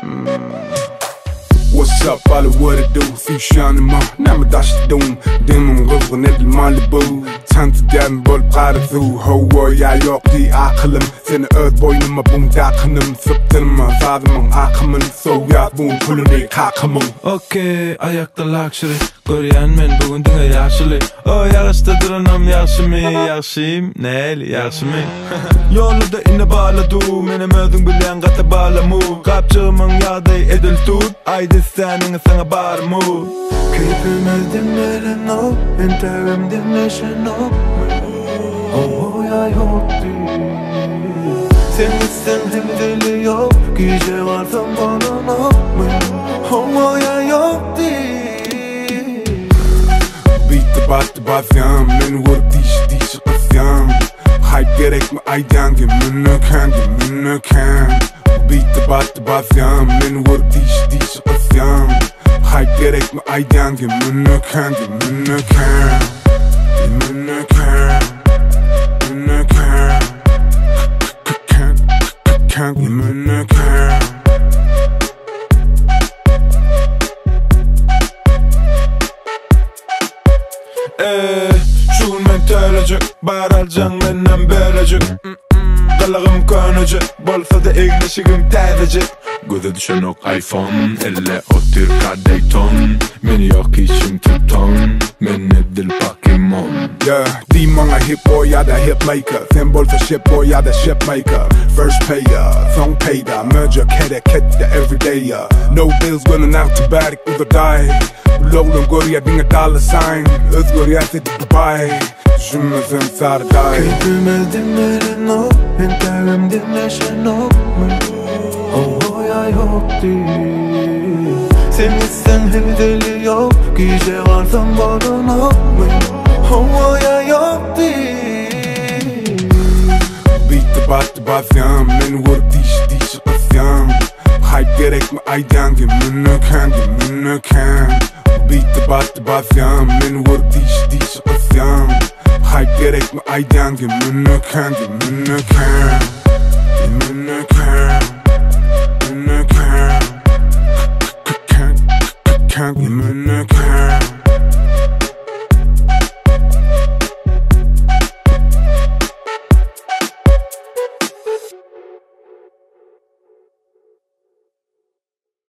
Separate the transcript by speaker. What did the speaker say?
Speaker 1: What's up alla what it do Fysyanıma Nämä taşıdum Demim kızgın edil Malibu Tantıdan bol qarıthu Hova ya yok di aklım Seni öz boynuma bun takınım Sıptırma zadımın akımın Soğuyat bun kuluni kakımın
Speaker 2: Okey ayakta luxury Görýän men bugün düňe ýaşyly O ýaşda duranam ýaşymy ýaşym näli ýaşymy Ýolda ine baladu menem özüň bilen gata balamu Gapçygymyň ýagdaý edil tut aýdy säniň saňa barmy Keyfimiz dinleren o entegim dinleşen o O ya yokdy Sen hemdeli yok Gece varsan bana O ya yokdy
Speaker 1: Battı bazyam, men vur diş qısyam Hype gerek mi aydan gemini kan Bitti battı bazyam, men vur diş qısyam Hype gerek mi aydan gemini kan
Speaker 2: Şun men tölecek Baralcan menden bölecek Galagım könecek Bolsa da egleşigim täzecek Göze düşen ok iPhone Elle otur Dayton Meni yok işim Tipton Men edil Pokemon
Speaker 1: Yeah, de många hip-boy, ja da hip-maker Sen bolsa ship-boy, ja da ship-maker First payer, song payda Merger, kette, everyday No bills running out to barik uda die Låglum går jag inga dollar sign Özgür jag sitter Dubai Düşünmesem sarı day
Speaker 2: Keyfimiz dinleren o Entegim dinleşen o O ya yokdy Sen isen hevdeli yok Gece varsan bana O ya yokdy
Speaker 1: Bitti battı bazyam Men vur diş qısyam Hype gerek mi aydan gemini kan Bitti battı bazyam Men vur diş qısyam Hype gerek mi aydan gemini kan